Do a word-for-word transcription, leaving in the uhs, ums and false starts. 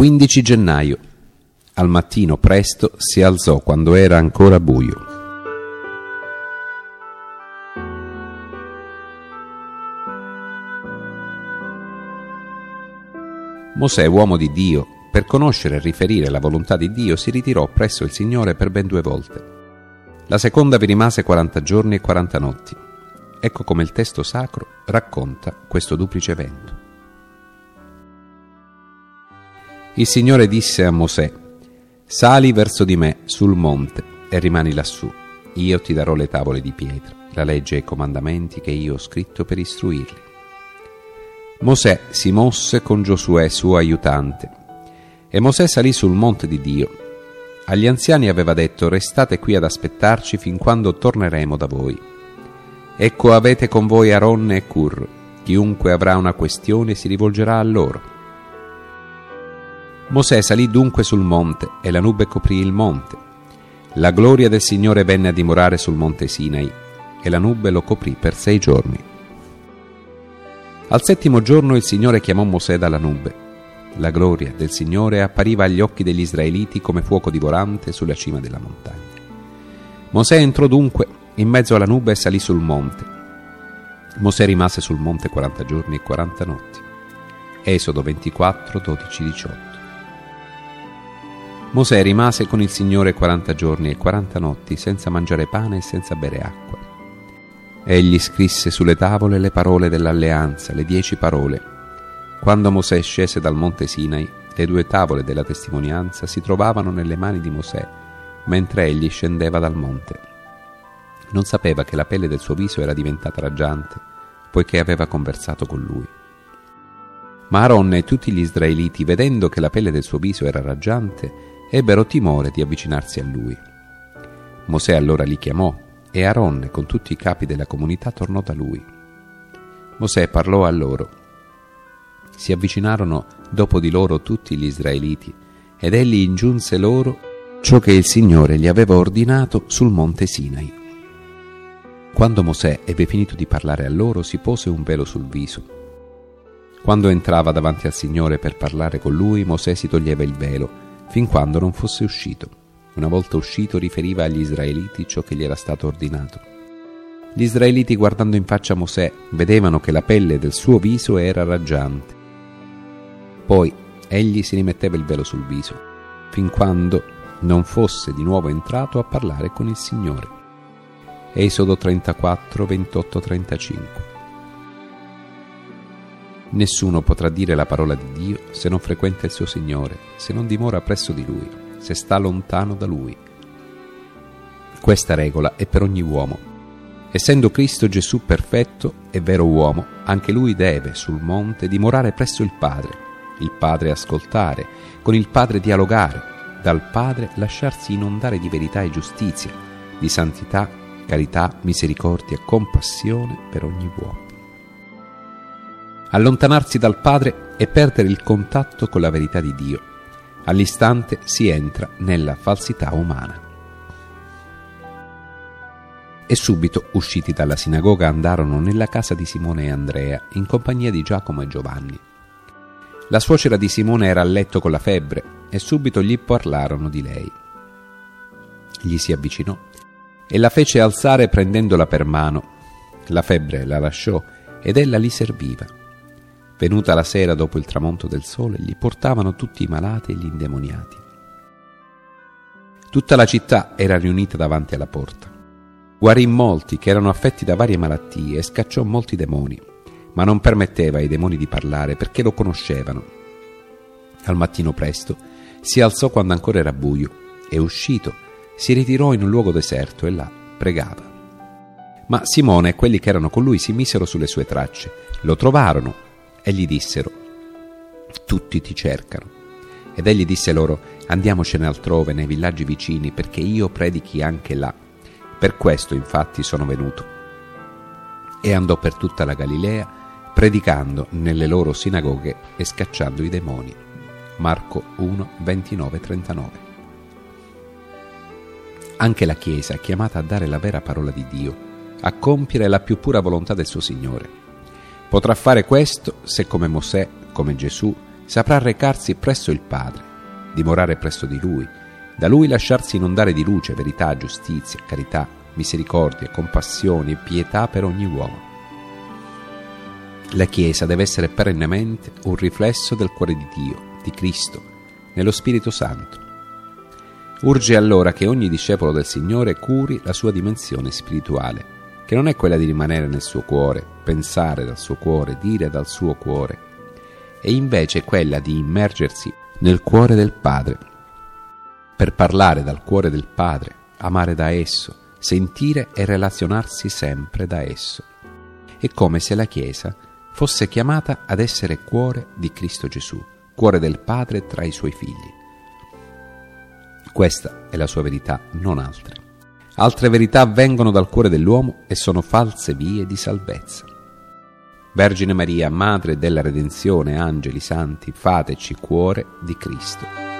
quindici gennaio. Al mattino presto si alzò quando era ancora buio. Mosè, uomo di Dio, per conoscere e riferire la volontà di Dio, si ritirò presso il Signore per ben due volte. La seconda vi rimase quaranta giorni e quaranta notti. Ecco come il testo sacro racconta questo duplice evento. Il Signore disse a Mosè: «Sali verso di me sul monte e rimani lassù. Io ti darò le tavole di pietra, la legge e i comandamenti che io ho scritto per istruirli». Mosè si mosse con Giosuè suo aiutante, e Mosè salì sul monte di Dio. Agli anziani aveva detto: «Restate qui ad aspettarci fin quando torneremo da voi. Ecco, avete con voi Aronne e Cur. Chiunque avrà una questione si rivolgerà a loro». Mosè salì dunque sul monte, e la nube coprì il monte. La gloria del Signore venne a dimorare sul monte Sinai, e la nube lo coprì per sei giorni. Al settimo giorno il Signore chiamò Mosè dalla nube. La gloria del Signore appariva agli occhi degli israeliti come fuoco divorante sulla cima della montagna. Mosè entrò dunque in mezzo alla nube e salì sul monte. Mosè rimase sul monte quaranta giorni e quaranta notti. Esodo ventiquattro, dodici, diciotto. Mosè rimase con il Signore quaranta giorni e quaranta notti senza mangiare pane e senza bere acqua. Egli scrisse sulle tavole le parole dell'alleanza, le dieci parole. Quando Mosè scese dal monte Sinai, le due tavole della testimonianza si trovavano nelle mani di Mosè, mentre egli scendeva dal monte. Non sapeva che la pelle del suo viso era diventata raggiante, poiché aveva conversato con lui. Ma Aronne e tutti gli israeliti, vedendo che la pelle del suo viso era raggiante, ebbero timore di avvicinarsi a lui. Mosè allora li chiamò, e Aronne con tutti i capi della comunità tornò da lui. Mosè parlò a loro. Si avvicinarono dopo di loro tutti gli israeliti, ed egli ingiunse loro ciò che il Signore gli aveva ordinato sul monte Sinai. Quando Mosè ebbe finito di parlare a loro, si pose un velo sul viso. Quando entrava davanti al Signore per parlare con lui, Mosè si toglieva il velo, fin quando non fosse uscito. Una volta uscito, riferiva agli israeliti ciò che gli era stato ordinato. Gli israeliti, guardando in faccia Mosè, vedevano che la pelle del suo viso era raggiante. Poi egli si rimetteva il velo sul viso, fin quando non fosse di nuovo entrato a parlare con il Signore. Esodo trentaquattro, ventotto, trentacinque. Nessuno potrà dire la parola di Dio se non frequenta il suo Signore, se non dimora presso di Lui, se sta lontano da Lui. Questa regola è per ogni uomo. Essendo Cristo Gesù perfetto e vero uomo, anche Lui deve, sul monte, dimorare presso il Padre, il Padre ascoltare, con il Padre dialogare, dal Padre lasciarsi inondare di verità e giustizia, di santità, carità, misericordia, compassione per ogni uomo. Allontanarsi dal Padre è perdere il contatto con la verità di Dio. All'istante si entra nella falsità umana. E subito, usciti dalla sinagoga, andarono nella casa di Simone e Andrea, in compagnia di Giacomo e Giovanni. La suocera di Simone era a letto con la febbre, e subito gli parlarono di lei. Gli si avvicinò e la fece alzare prendendola per mano. La febbre la lasciò, ed ella li serviva. Venuta la sera dopo il tramonto del sole, gli portavano tutti i malati e gli indemoniati. Tutta la città era riunita davanti alla porta. Guarì molti che erano affetti da varie malattie e scacciò molti demoni, ma non permetteva ai demoni di parlare perché lo conoscevano. Al mattino presto si alzò quando ancora era buio e, uscito, si ritirò in un luogo deserto e là pregava. Ma Simone e quelli che erano con lui si misero sulle sue tracce, lo trovarono e gli dissero: «Tutti ti cercano». Ed egli disse loro: «Andiamocene altrove, nei villaggi vicini, perché io predichi anche là. Per questo infatti sono venuto». E andò per tutta la Galilea, predicando nelle loro sinagoghe e scacciando i demoni. Marco uno, ventinove, trentanove. Anche la Chiesa è chiamata a dare la vera parola di Dio, a compiere la più pura volontà del suo Signore. Potrà fare questo se, come Mosè, come Gesù, saprà recarsi presso il Padre, dimorare presso di Lui, da Lui lasciarsi inondare di luce, verità, giustizia, carità, misericordia, compassione e pietà per ogni uomo. La Chiesa deve essere perennemente un riflesso del cuore di Dio, di Cristo, nello Spirito Santo. Urge allora che ogni discepolo del Signore curi la sua dimensione spirituale, che non è quella di rimanere nel suo cuore, pensare dal suo cuore, dire dal suo cuore, e invece quella di immergersi nel cuore del Padre, per parlare dal cuore del Padre, amare da esso, sentire e relazionarsi sempre da esso. È come se la Chiesa fosse chiamata ad essere cuore di Cristo Gesù, cuore del Padre tra i suoi figli. Questa è la sua verità, non altre. Altre verità vengono dal cuore dell'uomo e sono false vie di salvezza. Vergine Maria, Madre della Redenzione, angeli santi, fateci cuore di Cristo.